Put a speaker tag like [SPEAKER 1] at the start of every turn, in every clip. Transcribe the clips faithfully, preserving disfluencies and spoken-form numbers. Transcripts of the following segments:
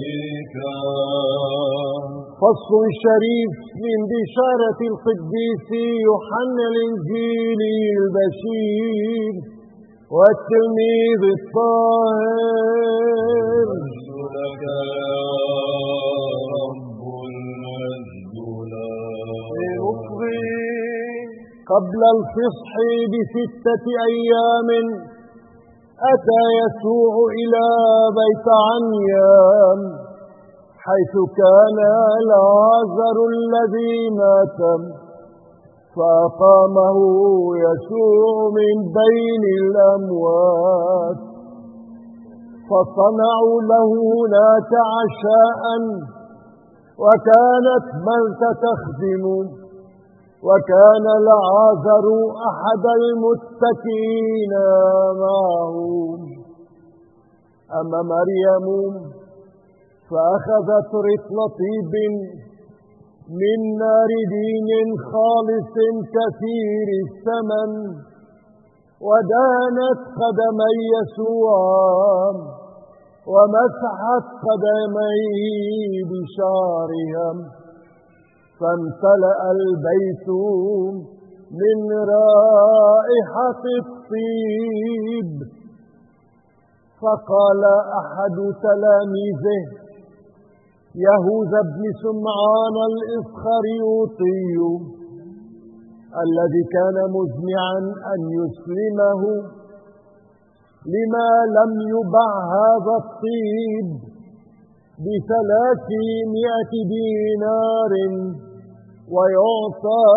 [SPEAKER 1] فصل شريف من بشارة القديس يوحنا الإنجيلي البشير والتلميذ الطاهر.
[SPEAKER 2] لك يا رب المجد لك.
[SPEAKER 1] قبل الفصح بستة أيام أتى يسوع إلى بيت عنيا حيث كان لعازر الذي مات، فأقامه يسوع من بين الأموات. فصنعوا له هناك عشاء، وكانت مرثا تخدم، وكان لعازر أحد المتكئين معه. أما مريم فأخذت رطل طيب من ناردين خالص كثير الثمن، ودانت قدمي يسوع ومسحت قدميه بشعرها، فامتلأ البيت من رائحة الطيب. فقال أحد تلاميذه يهوذا بن سمعان الإسخريوطي الذي كان مزمعا أن يسلمه: لما لم يبع هذا الطيب بثلاثمائة دينار ويعطى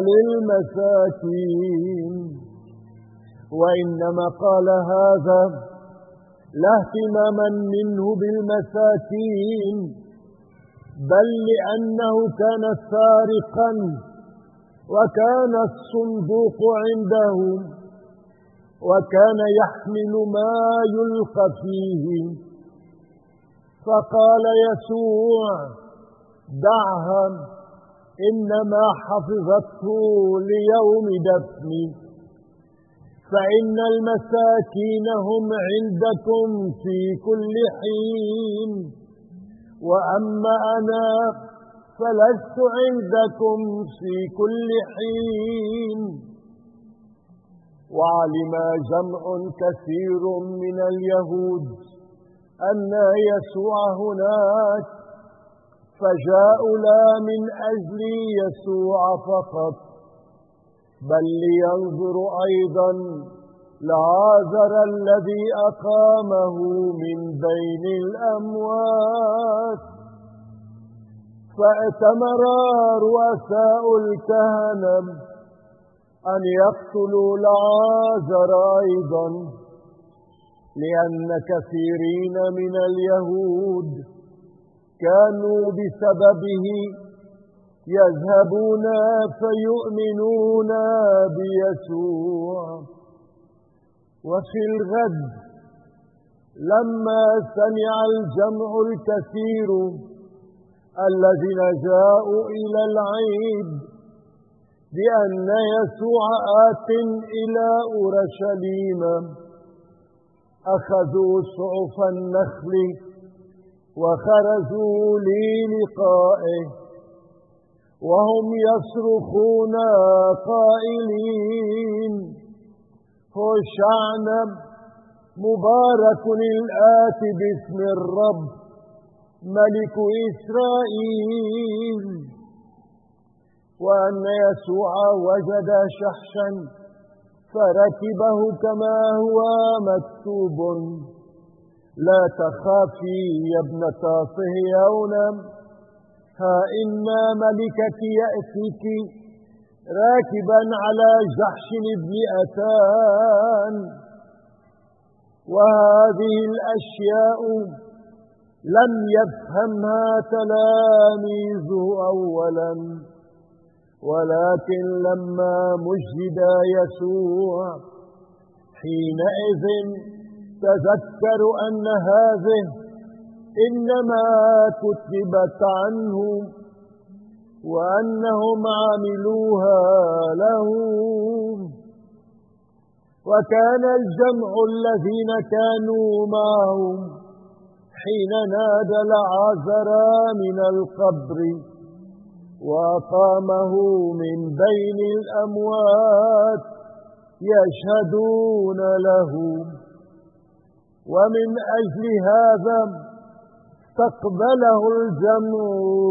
[SPEAKER 1] للمساكين؟ وإنما قال هذا لا اهتماما منه بالمساكين، بل لأنه كان سارقا وكان الصندوق عنده، وكان يحمل ما يلقى فيه. فقال يسوع: دعها، إنما حفظته ليوم دفني، فإن المساكين هم عندكم في كل حين، وأما أنا فلست عندكم في كل حين. وعلم جمع كثير من اليهود أن يسوع هناك، فجاءوا لا من أجل يسوع فقط، بل لينظروا أيضا لعازر الذي أقامه من بين الأموات. فأتمر رؤساء الكهنة أن يقتلوا لعازر أيضا، لأن كثيرين من اليهود كانوا بسببه يذهبون فيؤمنون بيسوع. وفي الغد لما سمع الجمع الكثير الذين جاءوا إلى العيد بأن يسوع آت إلى أورشليم، أخذوا سعف النخل وخرجوا للقائه، وهم يصرخون قائلين: هوشعنا، مبارك الآت باسم الرب ملك إسرائيل. وأن يسوع وجد شحشا فركبه كما هو مكتوب: لا تخافي يا ابنة صهيون، ها إن ملكك يأتيك راكبا على جحش ابن أتان. وهذه الأشياء لم يفهمها تلاميذه أولا، ولكن لما مجد يسوع حينئذ تذكروا أن هذه إنما كتبت عنه، وأنهم عملوها له. وكان الجمع الذين كانوا معهم حين نادى العازر من القبر وأقامه من بين الأموات يشهدون له. ومن أجل هذا استقبله الجمع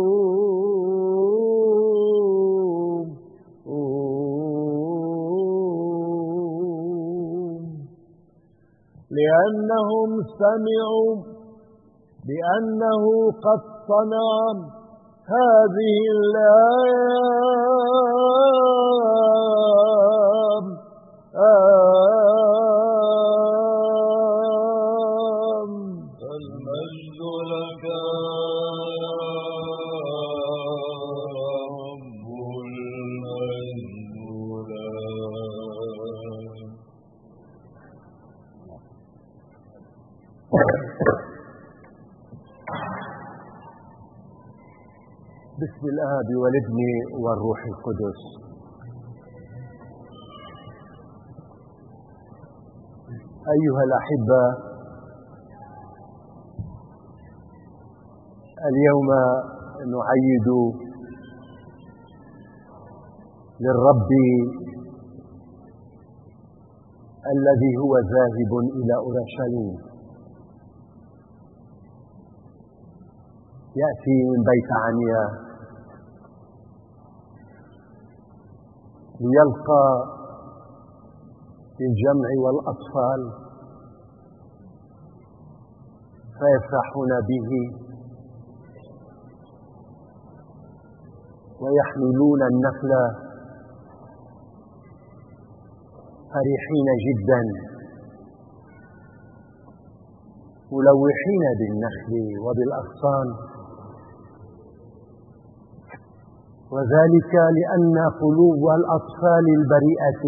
[SPEAKER 1] لأنهم سمعوا بأنه قد صنع هذه الآيام آم
[SPEAKER 2] المجد لك رب المجد لك.
[SPEAKER 1] بسم الآب والابن والروح القدس. أيها الأحبة، اليوم نعيد للرب الذي هو ذاهب إلى أورشليم، يأتي من بيت عنيا ليلقى الجمع والأطفال فيفرحون به ويحملون النخل فرحين جدا ملوحين بالنخل وبالأغصان، وذلك لأن قلوب الأطفال البريئة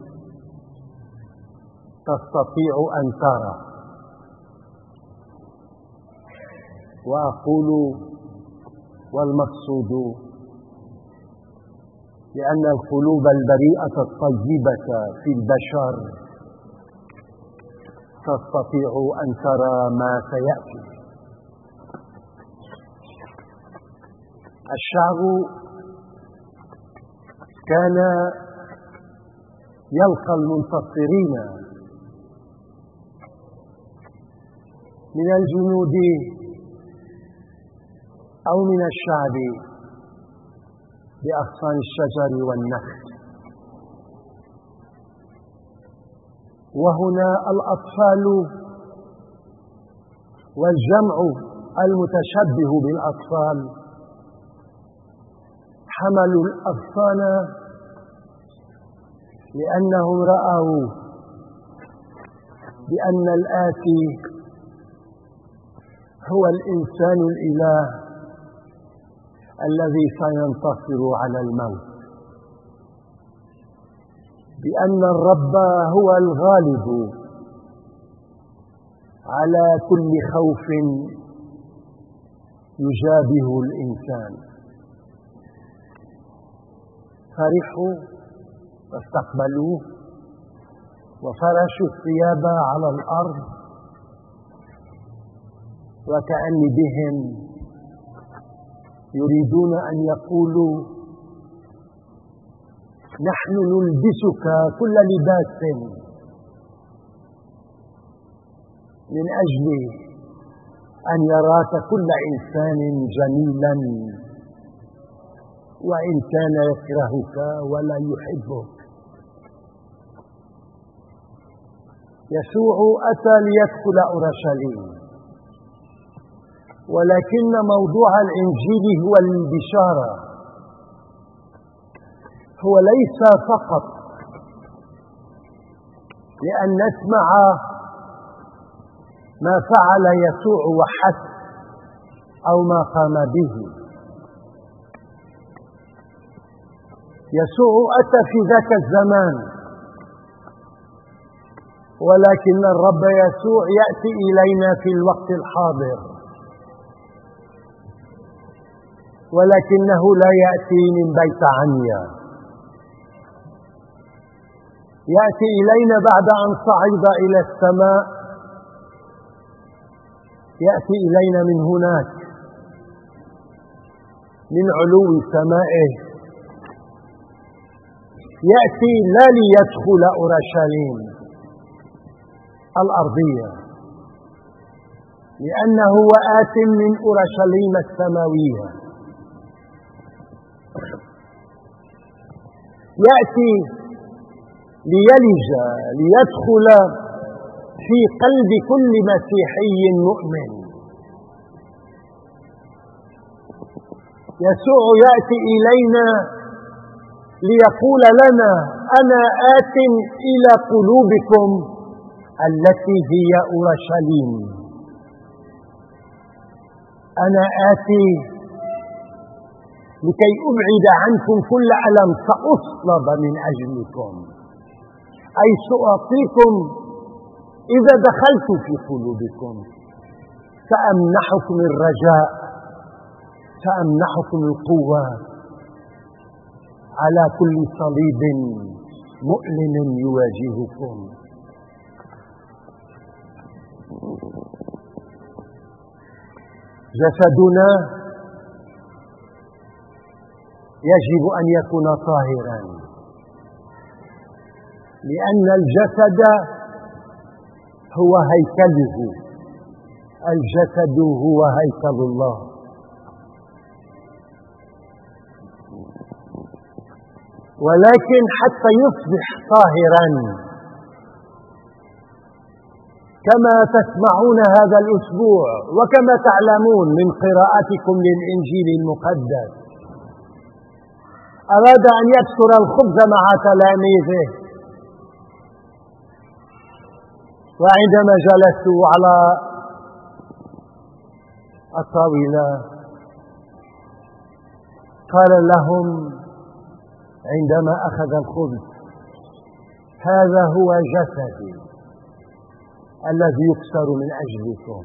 [SPEAKER 1] تستطيع أن ترى. وأقول والمقصود لأن القلوب البريئة الطيبة في البشر تستطيع أن ترى ما سيأتي. الشعب كان يلقى المنتصرين من الجنود أو من الشعب بأغصان الشجر والنخل، وهنا الأطفال والجمع المتشبه بالأطفال حملوا الأغصان لأنهم رأوا بأن الآتي هو الإنسان الإله الذي سينتصر على الموت، بأن الرب هو الغالب على كل خوف يجابه الإنسان. فرحوا واستقبلوه وفرشوا الثياب على الأرض، وكأن بهم يريدون أن يقولوا: نحن نلبسك كل لباس من أجل أن يراك كل إنسان جميلا، وإن كان يكرهك ولا يحبك. يسوع أتى ليدخل أورشليم، ولكن موضوع الإنجيل هو البشارة، هو ليس فقط لأن نسمع ما فعل يسوع وحسب أو ما قام به. يسوع أتى في ذاك الزمان، ولكن الرب يسوع يأتي إلينا في الوقت الحاضر، ولكنه لا يأتي من بيت عنيا، يأتي إلينا بعد أن صعد إلى السماء، يأتي إلينا من هناك من علو سمائه، يأتي لا ليدخل أورشليم الأرضية، لأنه آت من أورشليم السماوية، يأتي ليلج ليدخل في قلب كل مسيحي مؤمن. يسوع يأتي إلينا ليقول لنا: أنا آت إلى قلوبكم التي هي أورشليم، أنا آتي لكي أبعد عنكم كل ألم، سأصلب من أجلكم، أي سأعطيكم إذا دخلت في قلوبكم، سأمنحكم الرجاء، سأمنحكم القوة على كل صليب مؤلم يواجهكم. جسدنا يجب أن يكون طاهرا، لأن الجسد هو هيكله، الجسد هو هيكل الله. ولكن حتى يصبح طاهرا كما تسمعون هذا الأسبوع وكما تعلمون من قراءتكم للإنجيل المقدس، أراد أن يكسر الخبز مع تلاميذه، وعندما جلسوا على الطاولة قال لهم عندما أخذ الخبز: هذا هو جسدي الذي يكسر من أجلكم.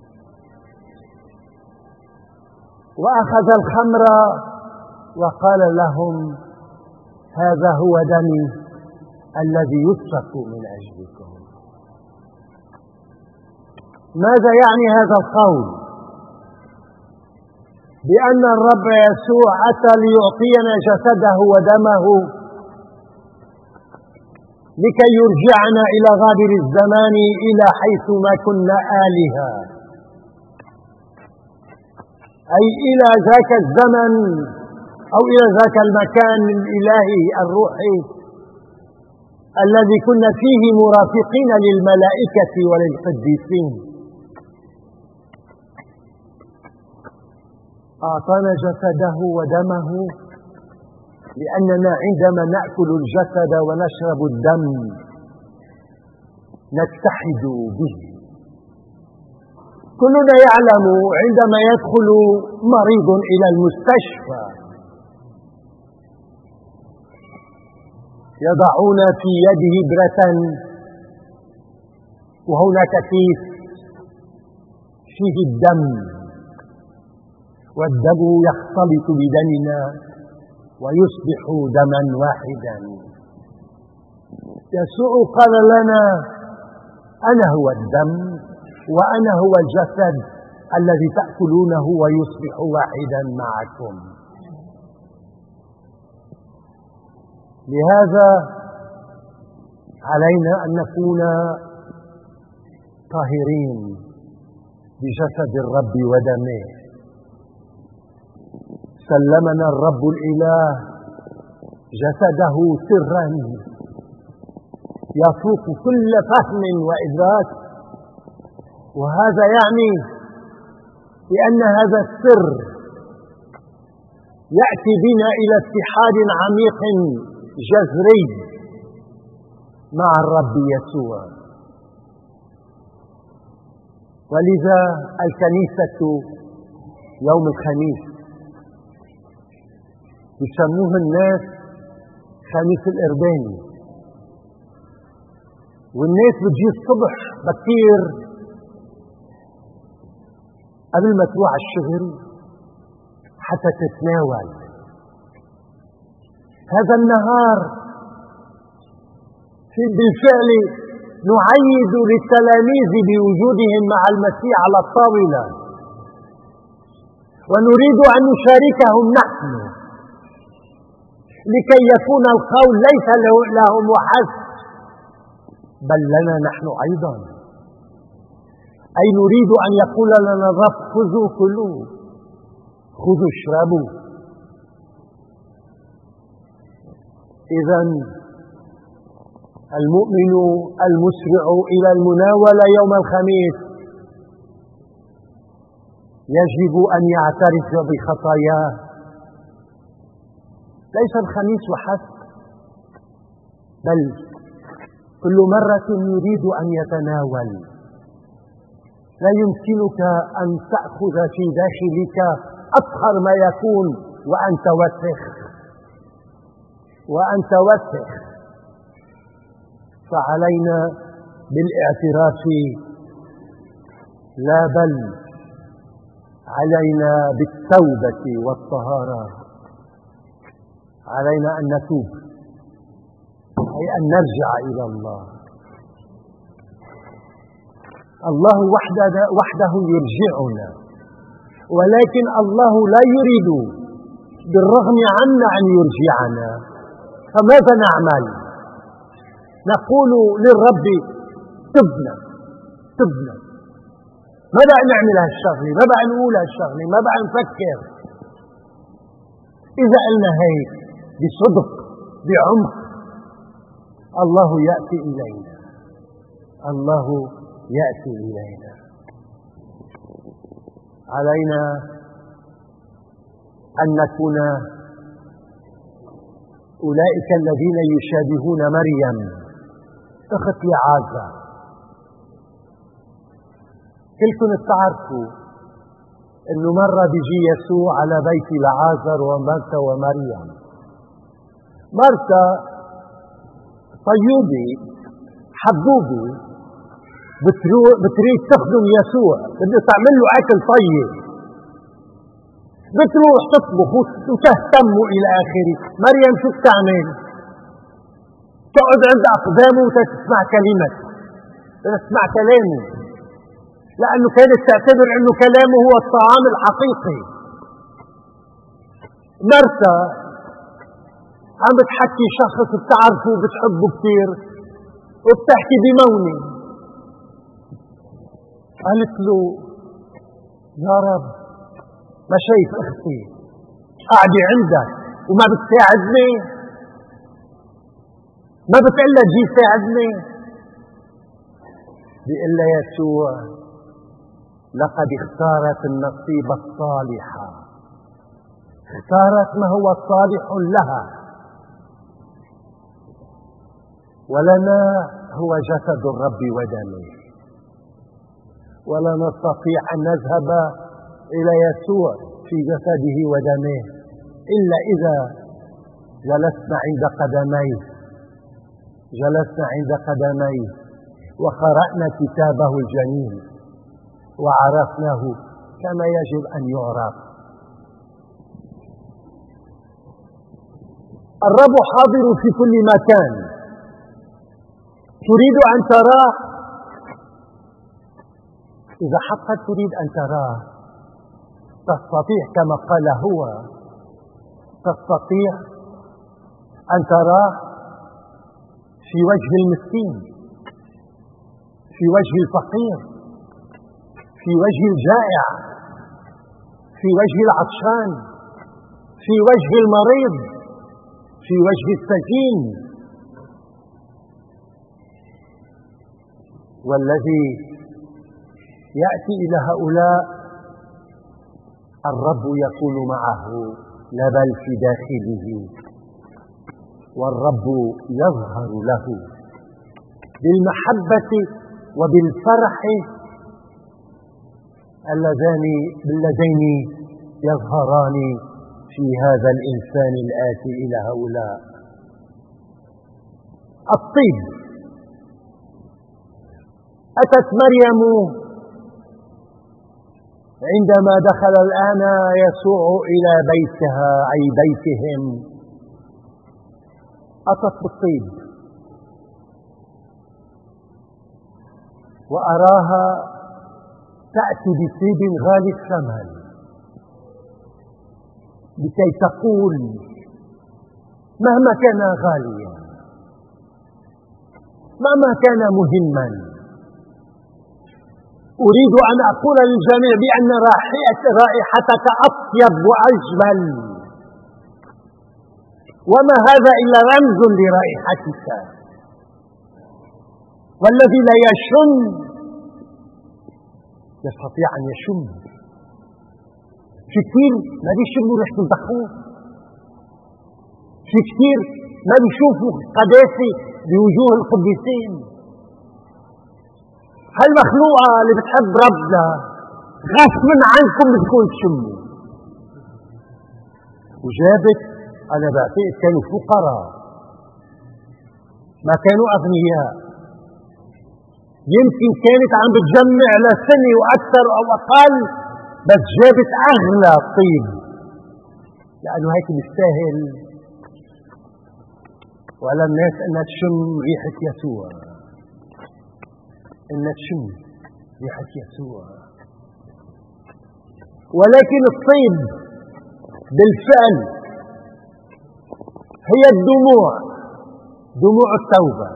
[SPEAKER 1] وأخذ الخمر وقال لهم: هذا هو دمي الذي يسفك من أجلكم. ماذا يعني هذا القول؟ بأن الرب يسوع أتى ليعطينا جسده ودمه لكي يرجعنا إلى غابر الزمان، إلى حيث ما كنا آلهة، أي إلى ذاك الزمن أو إلى ذاك المكان الإلهي الروحي الذي كنا فيه مرافقين للملائكة وللقديسين. أعطانا جسده ودمه لأننا عندما نأكل الجسد ونشرب الدم نتحد به. كلنا يعلم عندما يدخل مريض إلى المستشفى يضعون في يده إبرة وهناك كيس فيه الدم، والدم يختلط بدمنا ويصبح دما واحدا. يسوع قال لنا: أنا هو الدم وأنا هو الجسد الذي تأكلونه ويصبح واحدا معكم. لهذا علينا أن نكون طاهرين بجسد الرب ودمه. سلمنا الرب الإله جسده سرا يفوق كل فهم وإدراك، وهذا يعني بأن هذا السر يأتي بنا إلى اتحاد عميق جذري مع الرب يسوع. ولذا الكنيسة يوم الخميس يسموه الناس خميس الإرباني، والناس بتجي الصبح بكير قبل ما تروح على الشغل حتى تتناول. هذا النهار بالفعل نعيد للتلاميذ بوجودهم مع المسيح على الطاولة، ونريد أن نشاركهم نحن لكي يكون القول ليس لهم وحسب بل لنا نحن أيضا. أي نريد أن يقول لنا الرب: خذوا كلوا، خذوا اشربوا. إذن المؤمن المسرع إلى المناولة يوم الخميس يجب أن يعترف بخطاياه، ليس الخميس وحسب بل كل مرة يريد أن يتناول. لا يمكنك أن تأخذ في داخلك أطهر ما يكون وأنت وسخ وأنت وسخ فعلينا بالاعتراف، لا بل علينا بالتوبة والطهارة. علينا أن نتوب، أي أن نرجع إلى الله. الله وحده, وحده يرجعنا، ولكن الله لا يريد بالرغم عنا أن يرجعنا. فماذا نعمل؟ نقول للرب: تبنا تبنا. ما بقى نعمل هالشغلة، ما بقى نقول هالشغلة، ما بقى نفكر. إذا قلنا هيك بصدق بعمق، الله يأتي إلينا، الله يأتي إلينا. علينا أن نكون أولئك الذين يشابهون مريم أخت لعازر. كلكم تعرفوا أنه مرة بيجي يسوع على بيت لعازر ومرتا ومريم. مرتا طيوبة حبوبة بتريد تخدم يسوع، بدها تعمل له أكل طيب، بتروح تطبخ وتهتم إلى آخره. مريم شو بتعمل؟ تقعد عند أقدامه وتسمع كلمة تسمع كلامه، لأنه كانت تعتبر أنه كلامه هو الطعام الحقيقي. مرتا عم بتحكي شخص بتعرفه وبتحبه كثير وبتحكي بمونة، قالت له: يا رب، ما شايف أختي قاعدة عندك وما بتساعدني؟ ما بتقلها جي ساعدني؟ بيقول لها يسوع: لقد اختارت النصيب الصالح، اختارت ما هو صالح لها، ولنا هو جسد الرب ودمه. ولا نستطيع أن نذهب إلى يسوع في جسده ودمه إلا إذا جلسنا عند قدميه جلسنا عند قدميه وقرأنا كتابه الجميل وعرفناه كما يجب أن يعرف. الرب حاضر في كل مكان. تريد أن تراه؟ إذا حقا تريد أن تراه تستطيع كما قال هو، تستطيع أن تراه في وجه المسكين، في وجه الفقير، في وجه الجائع، في وجه العطشان، في وجه المريض، في وجه السجين. والذي يأتي إلى هؤلاء الرب يكون معه لا بل في داخله، والرب يظهر له بالمحبة وبالفرح اللذين يظهران في هذا الإنسان الآتي إلى هؤلاء. الطيب. أتت مريم عندما دخل الآن يسوع إلى بيتها أي بيتهم، أتت بالطيب. وأراها تأتي بطيب غالي الثمن لكي تقول مهما كان غاليا، مهما كان مهما، أريد أن أقول للجميع بأن رائحتك أطيب وأجمل، وما هذا إلا رمز لرائحتك. والذي لا يشم يستطيع أن يشم. في كثير ما بيشموا ريحة البخور، في كثير ما بيشوفوا قداسة بوجوه القديسين. هالمخلوقة اللي بتحب ربنا غصبا عنكم بدكم تشموا. وجابت، أنا بعتقد كانوا فقراء ما كانوا أغنياء، يمكن كانت عم بتجمع لسنة وأكثر أو أقل، بس جابت أغلى طيب لأنه هيك مستاهل وعلى الناس أنها تشم ريحة يسوع، أنها تشم ريحة يسوع. ولكن الطيب بالفعل هي الدموع، دموع التوبة.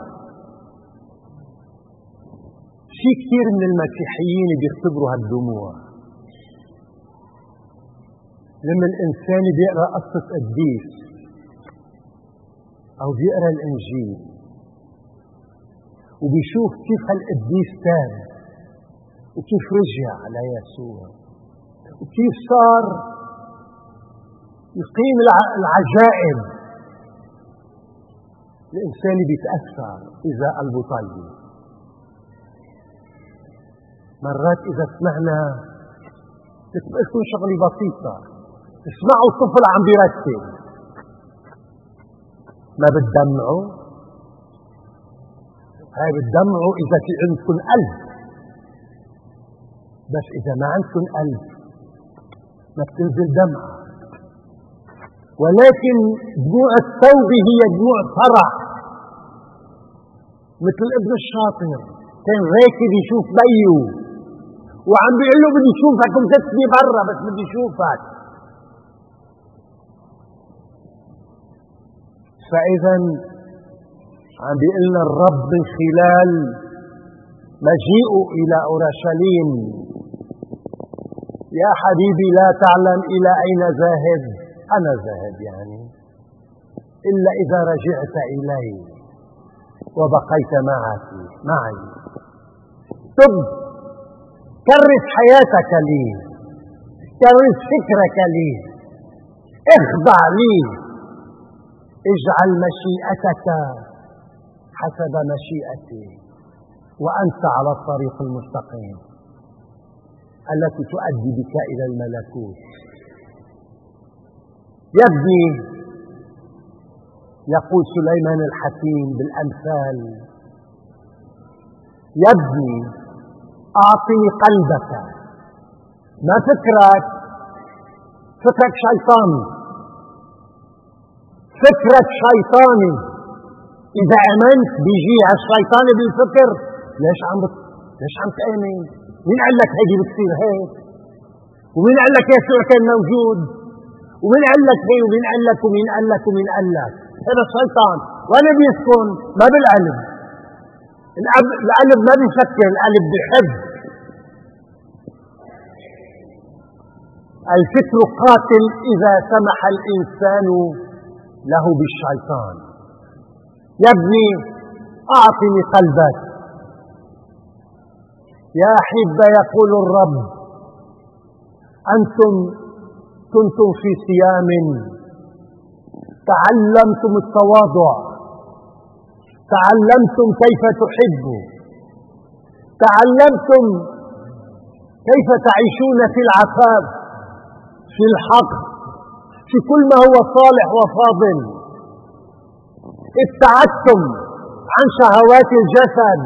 [SPEAKER 1] في كثير من المسيحيين بيختبروا هالدموع لما الإنسان بيقرأ قصة قديس أو بيقرأ الإنجيل وبيشوف كيف هالقديس تاب وكيف رجع على يسوع وكيف صار يقيم العجائب. الإنسان بيتأثر إذا قلبه طيب. مرات إذا سمعنا تسمعكم شغلة بسيطة، اسمعوا طفل عم بيرتب، ما بتدمعوا؟ هاي بتدمعوا إذا في عندكم قلب، بس إذا ما عندكم قلب ما بتنزل دمعة. ولكن دموع التوبة هي دموع فرح، مثل ابن الشاطر كان راكب يشوف بيه وعم بيقول له بدي اشوفك ومكتبي برا بس بدي اشوفك. فاذا عم بيقول لنا الرب من خلال مجيئه الى اورشليم: يا حبيبي لا تعلم الى اين ذاهب، انا ذاهب يعني، الا اذا رجعت الي وبقيت معك معي. تب، كرس حياتك لي، كرس فكرك لي، اخضع لي، اجعل مشيئتك حسب مشيئتي، وأنت على الطريق المستقيم التي تؤدي بك إلى الملكوت. يا ابني، يقول سليمان الحكيم بالأمثال: يا ابني أعطني قلبك، ما فكرك، فكرك شيطاني، فكرك شيطاني. إذا آمنت بيجي هالشيطان بالفكر، ليش عم بت... ليش عم تآمن؟ مين قال لك هيدي بتصير هيك؟ ومين قال لك يسوع كان موجود؟ ومين قال لك هي ومين قال لك ومين قال لك ومين قال لك؟ هذا الشيطان. وأنا بيسكن ما بالقلب. القلب ما بيفكر، القلب بيحب. الفكر قاتل إذا سمح الإنسان له بالشيطان. يا ابني أعطني قلبك. يا أحبة، يقول الرب: أنتم كنتم في صيام، تعلمتم التواضع، تعلمتم كيف تحبوا، تعلمتم كيف تعيشون في العفاف، في الحق، في كل ما هو صالح وفاضل. ابتعدتم عن شهوات الجسد،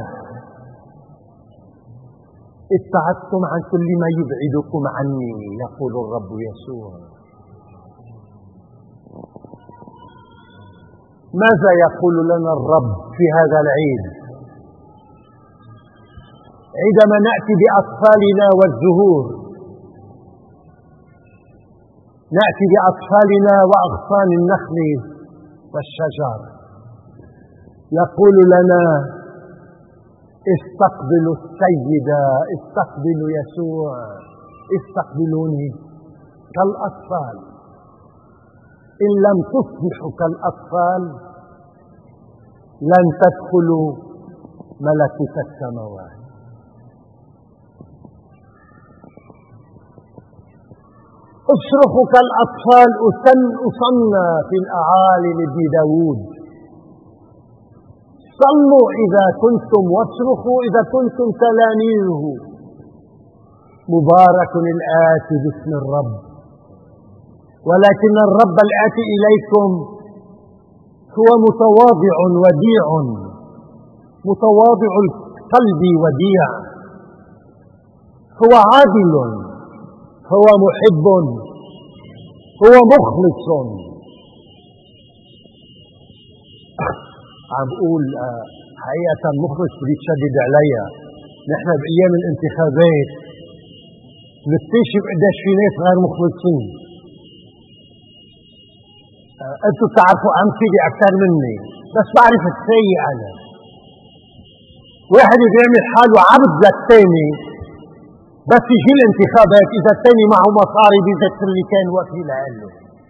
[SPEAKER 1] ابتعدتم عن كل ما يبعدكم عني، يقول الرب يسوع. ماذا يقول لنا الرب في هذا العيد؟ عندما نأتي بأطفالنا والزهور، نأتي بأطفالنا وأغصان النخل والشجر، يقول لنا استقبلوا السيد، استقبلوا يسوع، استقبلوني كالأطفال. إن لم تصبحوا كالأطفال لن تدخلوا ملكوت السماوات. اصرخوا كالأطفال أصنّى في الأعالي لابن داود. صلوا إذا كنتم واصرخوا إذا كنتم تلاميذه. مبارك الآتي باسم الرب. ولكن الرب الآتي إليكم هو متواضع وديع، متواضع القلب وديع، هو عادل، هو محب، هو مخلص. عم بقول حقيقة مخلص بدي تشدد عليها. نحن بأيام الانتخابات نكتشف قديش في ناس غير مخلصين. أنتم بتعرفوا أمثلة أكثر مني، بس بعرف السيء أنا. واحد بيعمل حاله عبد للثاني، بس يجي الانتخابات إذا الثاني معه مصاري بيذكر اللي كان وكيل عنه.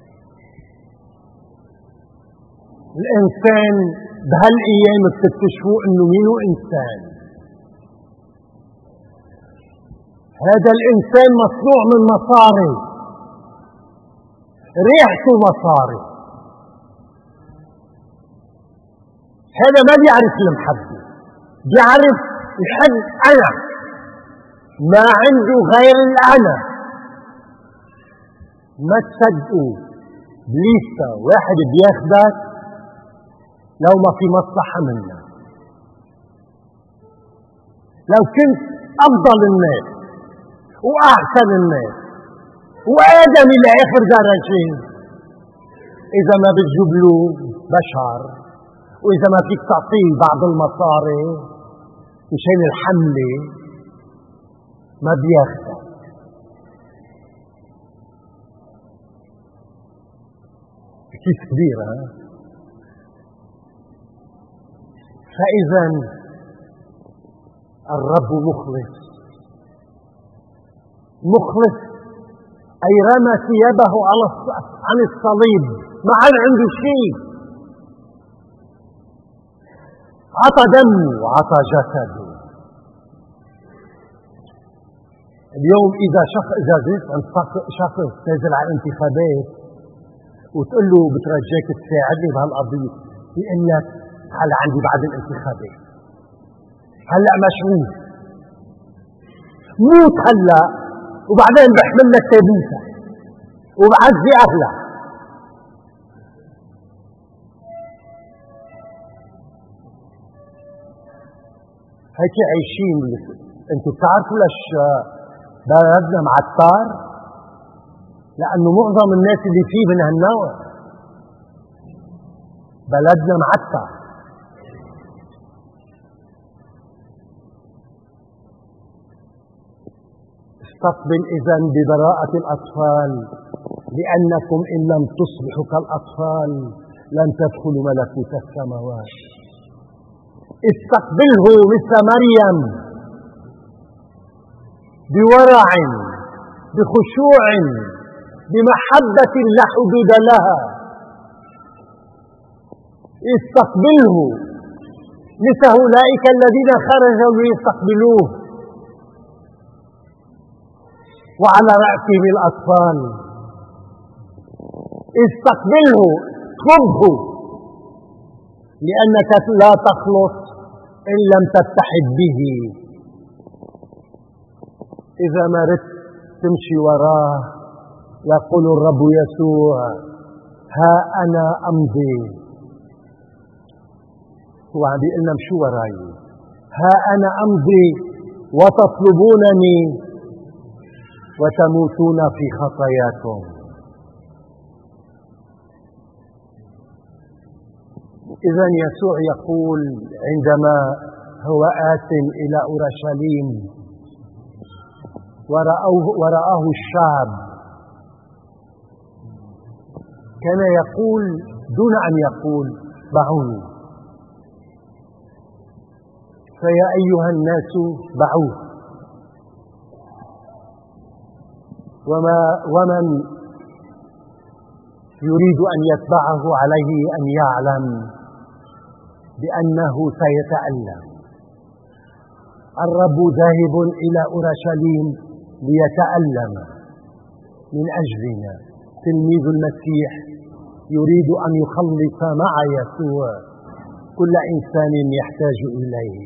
[SPEAKER 1] الإنسان بهالأيام بتكتشفوا إنه مينو إنسان. هذا الإنسان مصنوع من مصاري، ريحته مصاري. هذا ما بيعرف المحبة، بيعرف الحب. أنا ما عنده غير الأنا. ما تصدقوا بليستا واحد بياخدك لو ما في مصلحة منك. لو كنت أفضل الناس وأحسن الناس وآدم إلى آخر درجة، إذا ما بتجيب له بشر وإذا ما فيك تعطيه بعض المصاري مشان الحملة ما بياخدك. كيف كبيرة. فإذا الرب مخلص. مخلص أي رمى ثيابه على عن الصليب، ما عاد عنده شيء. عطى دمه وعطى جسده. اليوم إذا شخص إذا زلت عند شخص نازل على الانتخابات وتقول له بترجاك تساعدني بهالقضية، يقول لك هلا عندي بعد الانتخابات، هلا مشغول، موت هلا وبعدين بحمل لك تابوتة وبعزي أهلك. هيك عايشين. انتوا بتعرفوا ليش بلدنا معطر؟ لأنه معظم الناس اللي فيه من هالنوع. بلدنا معطر. استقبل إذن ببراءة الأطفال، لأنكم إن لم تصبحوا كالأطفال لن تدخلوا ملكوت السماوات. استقبله مثل مريم بورع، بخشوع، بمحبة لا حدود لها. استقبله مثل أولئك الذين خرجوا ليستقبلوه وعلى رأسهم الأطفال. استقبله، اطلبه، لأنك لا تخلص إن لم تتحد به. إذا ما رت تمشي وراه يقول الرب يسوع: ها أنا أمضي. هو عم بيقول لنا مشوا وراي. ها أنا أمضي وتطلبونني وتموتون في خطاياكم. إذن يسوع يقول عندما هو آت إلى أورشليم ورأوه ورآه الشعب كان يقول دون أن يقول ضعوني، فيا أيها الناس ضعوه. وما ومن يريد أن يتبعه عليه أن يعلم بأنه سيتألم. الرب ذاهب إلى أورشليم ليتألم من أجلنا. تلميذ المسيح يريد أن يخلص مع يسوع كل إنسان يحتاج إليه.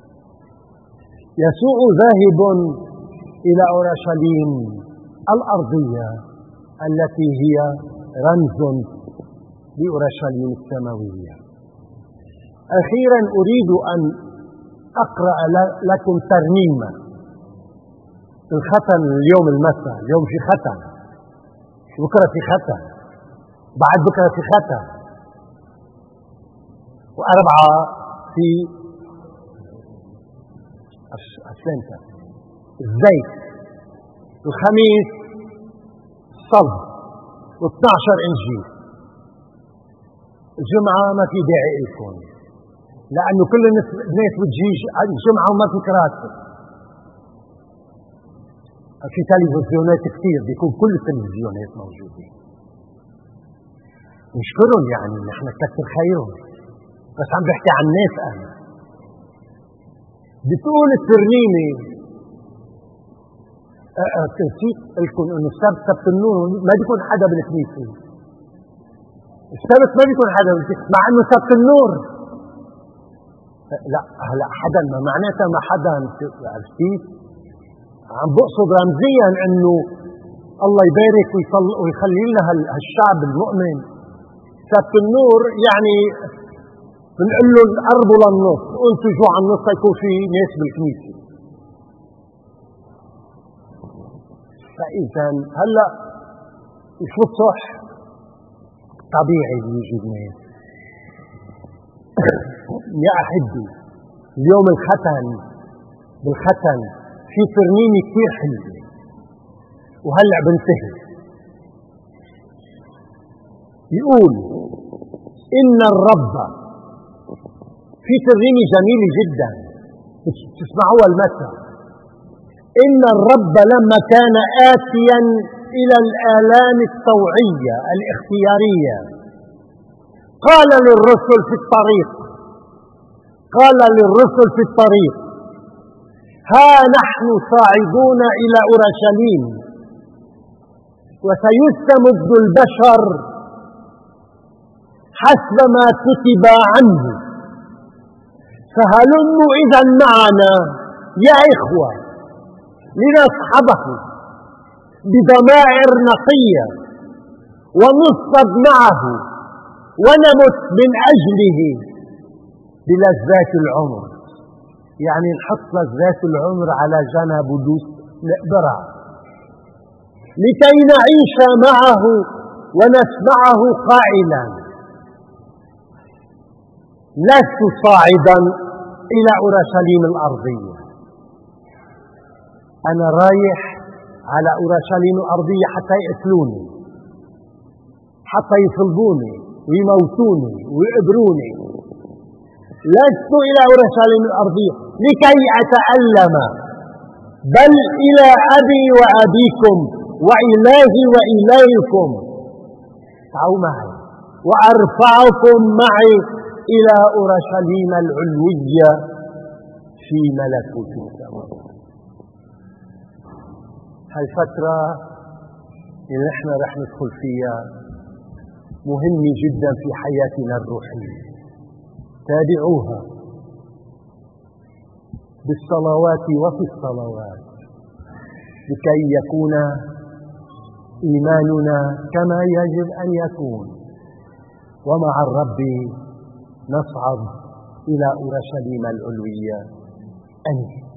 [SPEAKER 1] يسوع ذاهب إلى أورشليم الأرضية التي هي رمز لأورشليم السماوية. أخيرا أريد أن أقرأ لكم ترنيمة الختم اليوم المساء. اليوم في ختم، بكرة في ختم، بعد بكرة في ختم، وأربعة في السنة الزيت، الخميس صلب، واثني عشر إنجيل. الجمعة ما في داعي لكم لأنه كل الناس بتجيش الجمعة وما في كراسة. في تلفزيونات كثير، بيكون كل التلفزيونات موجودين. نشكرهم يعني، نحن كتر خيرهم، بس عم بحكي عن الناس. أنا بتقول الترنيمة نسيت لكم انه السبت سبت النور ما بيكون حدا بالكنيسة. السبت ما بيكون حدا بالكنيسة مع انه سبت النور. لا هلا حدا ما معناتها ما حدا. عرفتي؟ عم بقصد رمزيا انه الله يبارك ويخلي لنا هالشعب المؤمن سبت النور. يعني بنقول له قربوا للنص، قلتوا جوا على النص يكون في ناس بالكنيسة. فإذا هلا شو الصح؟ طبيعي يوجد ناس. يا أحبي اليوم الختم بالختم في ترنيمة كثير حلوة، وهلا بنتهي. يقول إن الرب، في ترنيمة جميلة جدا تسمعوها المساء. إن الرب لما كان آتيا إلى الآلام الطوعية الاختيارية قال للرسل في الطريق قال للرسل في الطريق ها نحن صاعدون إلى أورشليم وسيسلم ابن البشر حسب ما كتب عنه، فهلموا إذا معنا يا إخوة لنصحبه بضمائر نقية ونصطد معه ونمت من أجله بلذات العمر. يعني نحط لذات العمر على جنب ودوس نقبرها لكي نعيش معه ونسمعه قائلا لست صاعدا إلى أورشليم الأرضية، أنا رايح على أورشليم الأرضية حتى يقتلوني، حتى يصلبوني ويموتوني ويقبروني. لست إلى أورشليم الأرضية لكي أتألم، بل إلى أبي وأبيكم وإلهي وإلهكم، تعالوا معي، وأرفعكم معي إلى أورشليم العلوية في ملكوت السماء. هالفترة اللي نحن رح ندخل فيها مهمة جدا في حياتنا الروحية. تابعوها بالصلوات وفي الصلوات لكي يكون إيماننا كما يجب أن يكون، ومع الرب نصعد إلى أورشليم العلوية. أمين.